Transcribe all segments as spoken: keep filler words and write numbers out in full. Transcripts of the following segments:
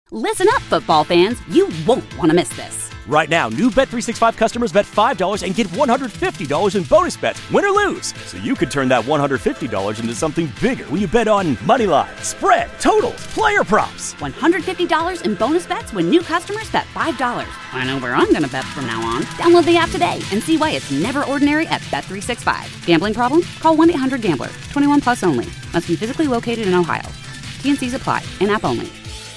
Listen up, football fans. You won't want to miss this. Right now, new Bet three sixty-five customers bet five dollars and get one hundred fifty dollars in bonus bets, win or lose. So you could turn that one hundred fifty dollars into something bigger when you bet on money line, spread, totals, player props. one hundred fifty dollars in bonus bets when new customers bet five dollars. I know where I'm going to bet from now on. Download the app today and see why it's never ordinary at Bet three sixty-five. Gambling problem? Call one eight hundred gambler. twenty-one plus only. Must be physically located in Ohio. T and C's apply. In-app only.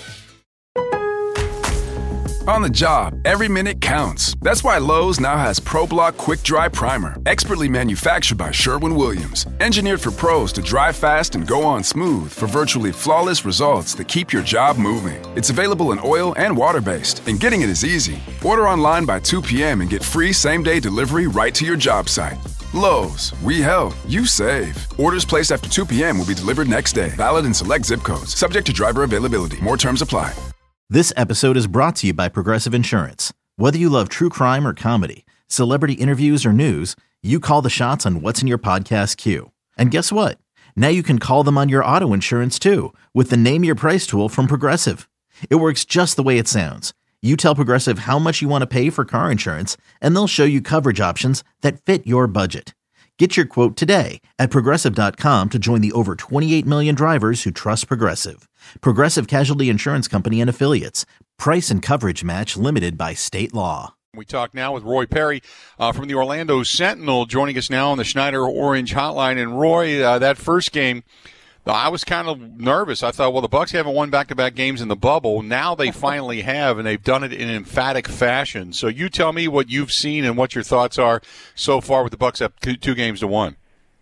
On the job, every minute counts. That's why Lowe's now has ProBlock Quick Dry Primer, expertly manufactured by Sherwin-Williams. Engineered for pros to dry fast and go on smooth for virtually flawless results that keep your job moving. It's available in oil and water-based, and getting it is easy. Order online by two p.m. and get free same-day delivery right to your job site. Lowe's, we help, you save. Orders placed after two p.m. will be delivered next day. Valid in select zip codes. Subject to driver availability. More terms apply. This episode is brought to you by Progressive Insurance. Whether you love true crime or comedy, celebrity interviews or news, you call the shots on what's in your podcast queue. And guess what? Now you can call them on your auto insurance too with the Name Your Price tool from Progressive. It works just the way it sounds. You tell Progressive how much you want to pay for car insurance, and they'll show you coverage options that fit your budget. Get your quote today at Progressive dot com to join the over twenty-eight million drivers who trust Progressive. Progressive Casualty Insurance Company and Affiliates. Price and coverage match limited by state law. We talk now with Roy Perry uh, from the Orlando Sentinel, joining us now on the Schneider Orange Hotline. And Roy, uh, that first game, I was kind of nervous. I thought, well, the Bucs haven't won back-to-back games in the bubble. Now they finally have, and they've done it in emphatic fashion. So you tell me what you've seen and what your thoughts are so far with the Bucs up two, two games to one.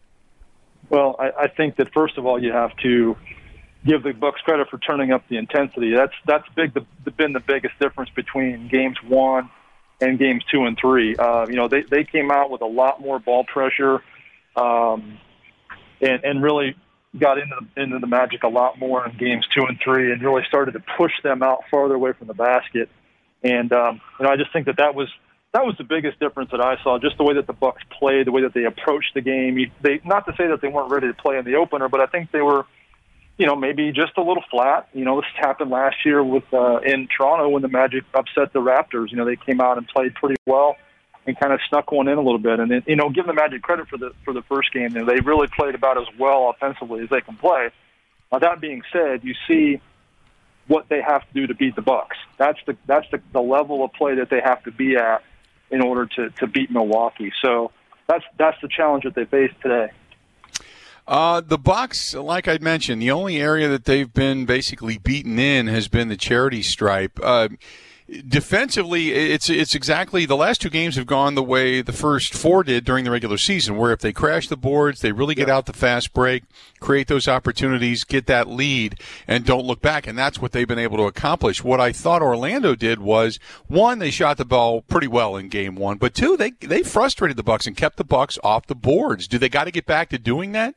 Well, I, I think that first of all, you have to give the Bucs credit for turning up the intensity. That's that's big. The, the, been the biggest difference between games one and games two and three. Uh, you know, they they came out with a lot more ball pressure, um, and and really got into the, into the Magic a lot more in games two and three, and really started to push them out farther away from the basket. And um, you know, I just think that that was that was the biggest difference that I saw. Just the way that the Bucs played, the way that they approached the game. They not to say that they weren't ready to play in the opener, but I think they were, you know, maybe just a little flat. You know, this happened last year with uh, in Toronto when the Magic upset the Raptors. You know, they came out and played pretty well and kind of snuck one in a little bit. And then, you know, give the Magic credit for the for the first game. You know, they really played about as well offensively as they can play. Now, that being said, you see what they have to do to beat the Bucs. That's the that's the, the level of play that they have to be at in order to, to beat Milwaukee. So that's that's the challenge that they face today. Uh, the Bucs, like I mentioned, the only area that they've been basically beaten in has been the charity stripe. Uh, defensively, it's it's exactly the last two games have gone the way the first four did during the regular season, where if they crash the boards, they really get out the fast break, create those opportunities, get that lead, and don't look back. And that's what they've been able to accomplish. What I thought Orlando did was, one, they shot the ball pretty well in game one, but two, they they frustrated the Bucs and kept the Bucs off the boards. Do they got to get back to doing that?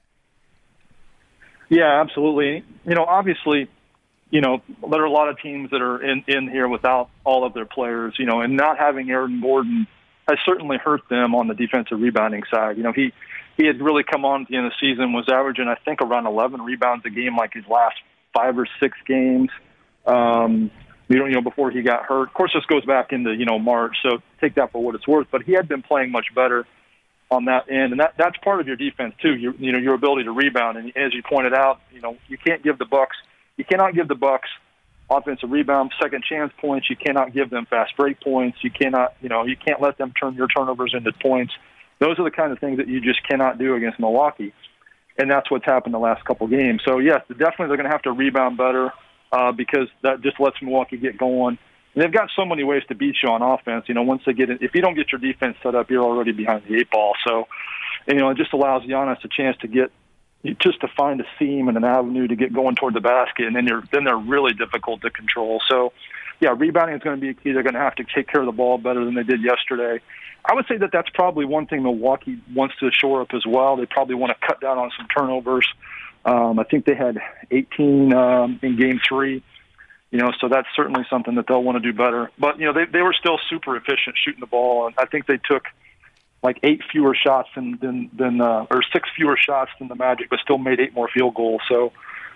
Yeah, absolutely. You know, obviously, you know, there are a lot of teams that are in, in here without all of their players, you know, and not having Aaron Gordon has certainly hurt them on the defensive rebounding side. You know, he, he had really come on at the end of the season, was averaging, I think, around eleven rebounds a game like his last five or six games, um, you know, you know, before he got hurt. Of course, this goes back into, you know, March, so take that for what it's worth. But he had been playing much better on that end, and that that's part of your defense too. You, you know, your ability to rebound, and as you pointed out, you know, you can't give the Bucs, you cannot give the Bucs offensive rebound, second chance points. You cannot give them fast break points. You cannot, you know, you can't let them turn your turnovers into points. Those are the kind of things that you just cannot do against Milwaukee, and that's what's happened the last couple games. So yes, definitely they're going to have to rebound better uh, because that just lets Milwaukee get going. And they've got so many ways to beat you on offense. You know, once they get in, if you don't get your defense set up, you're already behind the eight ball. So, and, you know, it just allows Giannis a chance to get, just to find a seam and an avenue to get going toward the basket, and then you're then they're really difficult to control. So, yeah, rebounding is going to be a key. They're going to have to take care of the ball better than they did yesterday. I would say that that's probably one thing Milwaukee wants to shore up as well. They probably want to cut down on some turnovers. Um, I think they had eighteen um, in game three. You know, so that's certainly something that they'll want to do better. But, you know, they they were still super efficient shooting the ball, and I think they took like eight fewer shots than, than, than uh, or six fewer shots than the Magic, but still made eight more field goals. So,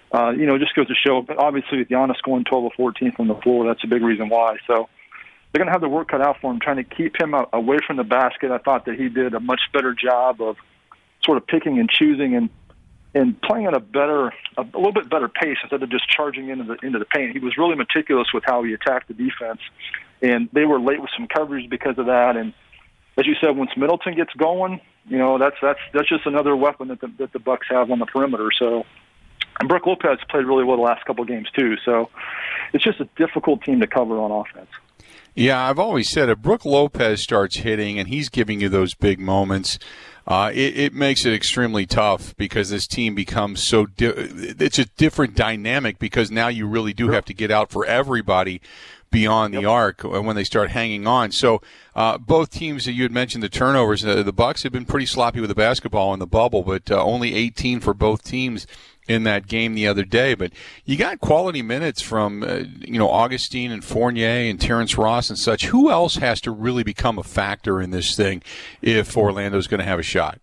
uh, you know, just goes to show. But obviously, with Giannis scoring twelve of fourteen from the floor, that's a big reason why. So they're going to have the work cut out for him, trying to keep him away from the basket. I thought that he did a much better job of sort of picking and choosing and and playing at a better, a, a little bit better pace instead of just charging into the into the paint. He was really meticulous with how he attacked the defense, and they were late with some coverage because of that. And as you said, once Middleton gets going, you know that's that's that's just another weapon that the, that the Bucks have on the perimeter. So, and Brook Lopez played really well the last couple of games too. So, it's just a difficult team to cover on offense. Yeah, I've always said if Brook Lopez starts hitting and he's giving you those big moments, uh, it, it makes it extremely tough because this team becomes so di- it's a different dynamic because now you really do have to get out for everybody beyond the yep. arc when they start hanging on. So uh, both teams that you had mentioned, the turnovers, uh, the Bucks have been pretty sloppy with the basketball in the bubble, but uh, only eighteen for both teams in that game the other day. But you got quality minutes from, uh, you know, Augustine and Fournier and Terrence Ross and such. Who else has to really become a factor in this thing if Orlando's going to have a shot?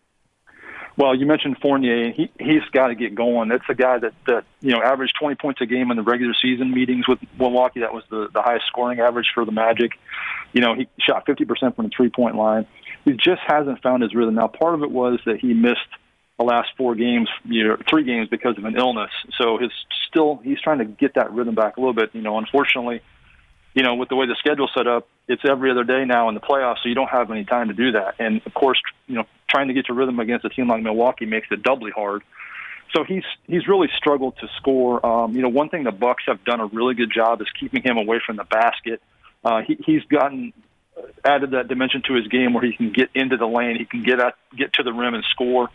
Well, you mentioned Fournier. He, he's got to get going. That's a guy that, that, you know, averaged twenty points a game in the regular season meetings with Milwaukee. That was the, the highest scoring average for the Magic. You know, he shot fifty percent from the three-point line. He just hasn't found his rhythm. Now, part of it was that he missed the last four games, you know, three games because of an illness. So his still he's trying to get that rhythm back a little bit. You know, unfortunately, you know, with the way the schedule's set up, it's every other day now in the playoffs, so you don't have any time to do that. And of course, you know, trying to get your rhythm against a team like Milwaukee makes it doubly hard. So he's he's really struggled to score. Um, you know, one thing the Bucks have done a really good job is keeping him away from the basket. Uh, he, he's gotten added that dimension to his game where he can get into the lane, he can get at, get to the rim and score.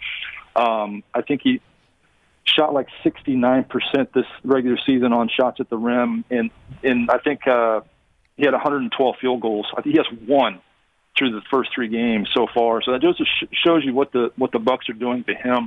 Um, I think he shot like sixty-nine percent this regular season on shots at the rim, and and I think uh, he had one hundred twelve field goals. I think he has one through the first three games so far. So that just shows you what the what the Bucks are doing to him.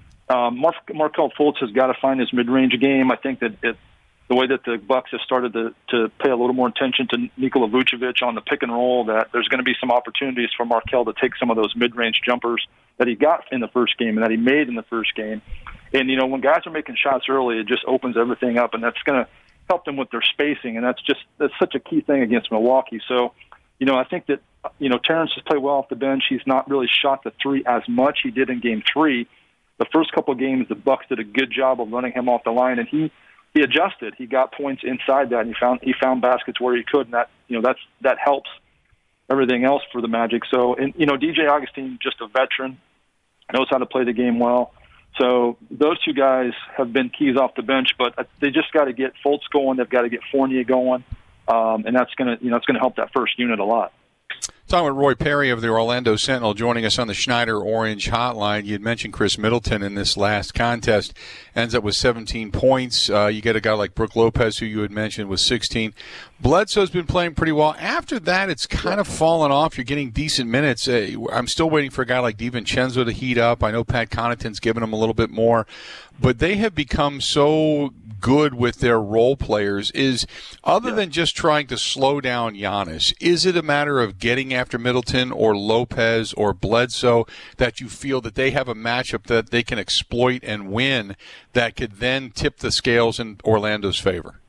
Um, Mar- Markelle Fultz has got to find his mid-range game. I think that it, the way that the Bucks have started to, to pay a little more attention to Nikola Vucevic on the pick and roll, that there's going to be some opportunities for Markelle to take some of those mid-range jumpers that he got in the first game and that he made in the first game. And, you know, when guys are making shots early, it just opens everything up, and that's going to help them with their spacing, and that's just that's such a key thing against Milwaukee. So, you know, I think that, you know, Terrence has played well off the bench. He's not really shot the three as much. He did in game three. The first couple of games, the Bucks did a good job of running him off the line, and he he adjusted. He got points inside that, and he found he found baskets where he could, and that you know that's that helps everything else for the Magic. So, and you know, D J Augustine, just a veteran, knows how to play the game well. So those two guys have been keys off the bench, but they just got to get Fultz going. They've got to get Fournier going, um, and that's gonna you know it's gonna help that first unit a lot. Talking with Roy Perry of the Orlando Sentinel joining us on the Schneider Orange Hotline. You had mentioned Chris Middleton in this last contest. Ends up with seventeen points. Uh, you get a guy like Brook Lopez, who you had mentioned, with sixteen. Bledsoe's been playing pretty well. After that, it's kind of fallen off. You're getting decent minutes. Uh, I'm still waiting for a guy like DiVincenzo to heat up. I know Pat Connaughton's given him a little bit more. But they have become so good with their role players. Is other yeah. than just trying to slow down Giannis, is it a matter of getting after Middleton or Lopez or Bledsoe that you feel that they have a matchup that they can exploit and win that could then tip the scales in Orlando's favor?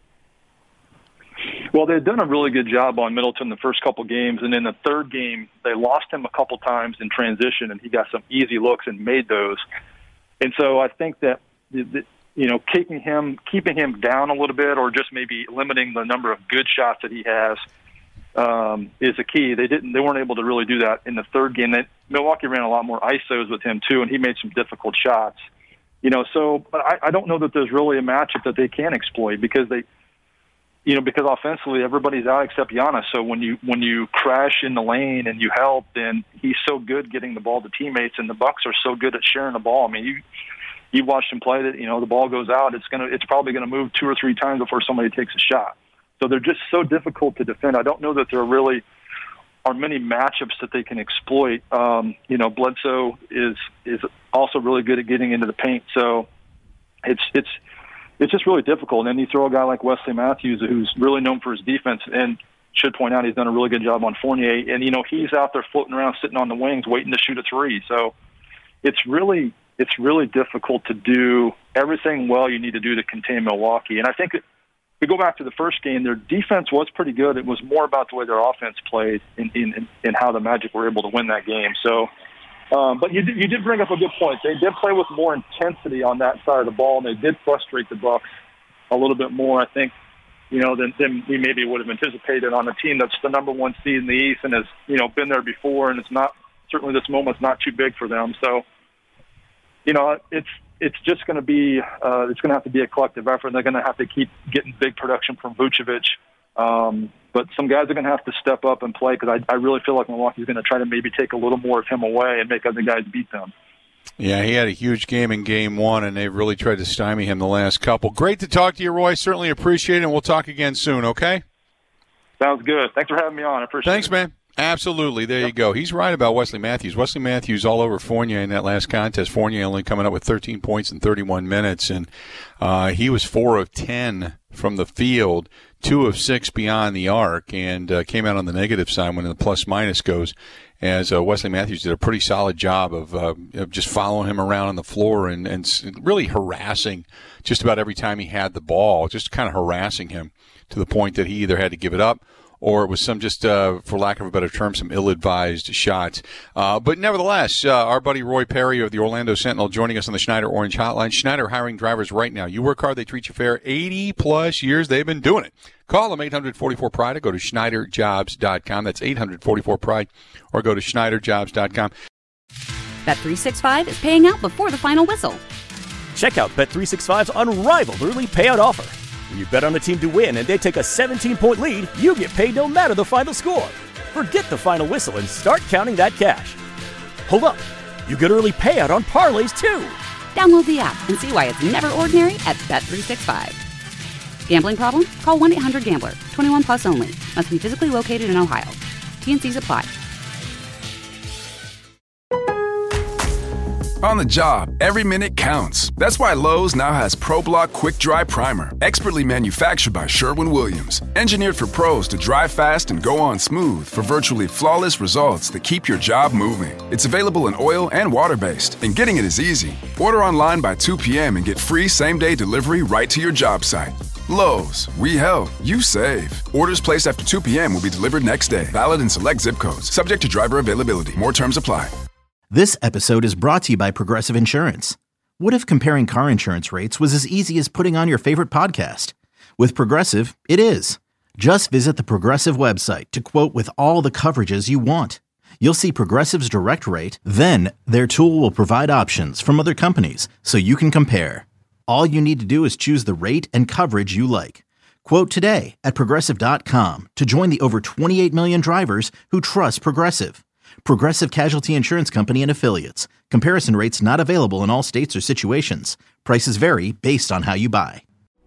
Well, they've done a really good job on Middleton the first couple games, and in the third game, they lost him a couple times in transition, and he got some easy looks and made those. And so I think that, you know, keeping him keeping him down a little bit, or just maybe limiting the number of good shots that he has, um, is a key. They didn't, they weren't able to really do that in the third game. They, Milwaukee ran a lot more I S Os with him too, and he made some difficult shots. You know, so but I, I don't know that there's really a matchup that they can exploit because they. You know, because offensively everybody's out except Giannis. So when you when you crash in the lane and you help, then he's so good getting the ball to teammates, and the Bucks are so good at sharing the ball. I mean, you you watched him play it. You know, the ball goes out. It's gonna it's probably gonna move two or three times before somebody takes a shot. So they're just so difficult to defend. I don't know that there really are many matchups that they can exploit. Um, you know, Bledsoe is is also really good at getting into the paint. So it's it's. It's just really difficult. And then you throw a guy like Wesley Matthews, who's really known for his defense, and should point out he's done a really good job on Fournier. And, you know, he's out there floating around, sitting on the wings, waiting to shoot a three. So it's really it's really difficult to do everything well you need to do to contain Milwaukee. And I think if we go back to the first game, their defense was pretty good. It was more about the way their offense played in, in, in how the Magic were able to win that game. So, um, but you did, you did bring up a good point. They did play with more intensity on that side of the ball, and they did frustrate the Bucks a little bit more, I think, you know, than, than we maybe would have anticipated on a team that's the number one seed in the East and has, you know, been there before, and it's not, certainly this moment's not too big for them. So, you know, it's it's just going to be uh, it's going to have to be a collective effort. They're going to have to keep getting big production from Vucevic, um, but some guys are going to have to step up and play because I, I really feel like Milwaukee's going to try to maybe take a little more of him away and make other guys beat them. Yeah, he had a huge game in game one, and they've really tried to stymie him the last couple. Great to talk to you, Roy. Certainly appreciate it, and we'll talk again soon, okay? Sounds good. Thanks for having me on. I appreciate Thanks, it. Thanks, man. Absolutely. There you go. He's right about Wesley Matthews. Wesley Matthews all over Fournier in that last contest. Fournier only coming up with thirteen points in thirty-one minutes, and uh, he was four of ten from the field, two of six beyond the arc, and uh, came out on the negative side when the plus-minus goes, as uh, Wesley Matthews did a pretty solid job of, uh, of just following him around on the floor and, and really harassing just about every time he had the ball, just kind of harassing him to the point that he either had to give it up or it was some just, uh, for lack of a better term, some ill-advised shots. Uh, but nevertheless, uh, our buddy Roy Perry of the Orlando Sentinel joining us on the Schneider Orange Hotline. Schneider hiring drivers right now. You work hard, they treat you fair. eighty-plus years they've been doing it. Call them eight hundred forty-four pride or go to Schneider Jobs dot com. That's eight hundred forty-four pride or go to Schneider Jobs dot com. Bet three sixty-five is paying out before the final whistle. Check out Bet three sixty-five's unrivaled early payout offer. When you bet on a team to win and they take a seventeen-point lead, you get paid no matter the final score. Forget the final whistle and start counting that cash. Hold up. You get early payout on parlays, too. Download the app and see why it's never ordinary at Bet three sixty-five. Gambling problem? Call one eight hundred gambler. twenty-one plus only. Must be physically located in Ohio. T and C's apply. On the job, every minute counts. That's why Lowe's now has ProBlock Quick Dry Primer, expertly manufactured by Sherwin-Williams. Engineered for pros to dry fast and go on smooth for virtually flawless results that keep your job moving. It's available in oil and water-based, and getting it is easy. Order online by two p.m. and get free same-day delivery right to your job site. Lowe's, we help, you save. Orders placed after two p.m. will be delivered next day. Valid in select zip codes. Subject to driver availability. More terms apply. This episode is brought to you by Progressive Insurance. What if comparing car insurance rates was as easy as putting on your favorite podcast? With Progressive, it is. Just visit the Progressive website to quote with all the coverages you want. You'll see Progressive's direct rate, then their tool will provide options from other companies so you can compare. All you need to do is choose the rate and coverage you like. Quote today at Progressive dot com to join the over twenty-eight million drivers who trust Progressive. Progressive Casualty Insurance Company and Affiliates. Comparison rates not available in all states or situations. Prices vary based on how you buy.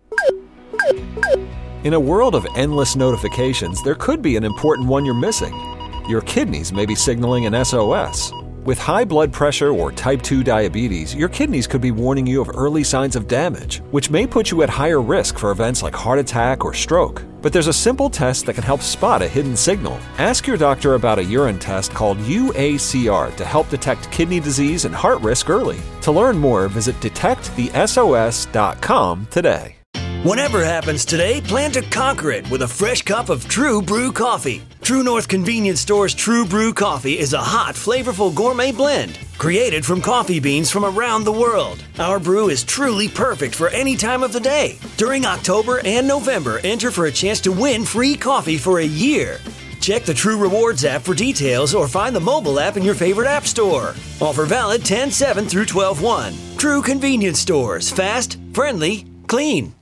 In a world of endless notifications, there could be an important one you're missing. Your kidneys may be signaling an S O S. With high blood pressure or type two diabetes, your kidneys could be warning you of early signs of damage, which may put you at higher risk for events like heart attack or stroke. But there's a simple test that can help spot a hidden signal. Ask your doctor about a urine test called U A C R to help detect kidney disease and heart risk early. To learn more, visit detect the S O S dot com today. Whatever happens today, plan to conquer it with a fresh cup of True Brew coffee. True North Convenience Store's True Brew coffee is a hot, flavorful gourmet blend created from coffee beans from around the world. Our brew is truly perfect for any time of the day. During October and November, enter for a chance to win free coffee for a year. Check the True Rewards app for details or find the mobile app in your favorite app store. Offer valid ten seven through twelve one. True Convenience Stores. Fast, friendly, clean.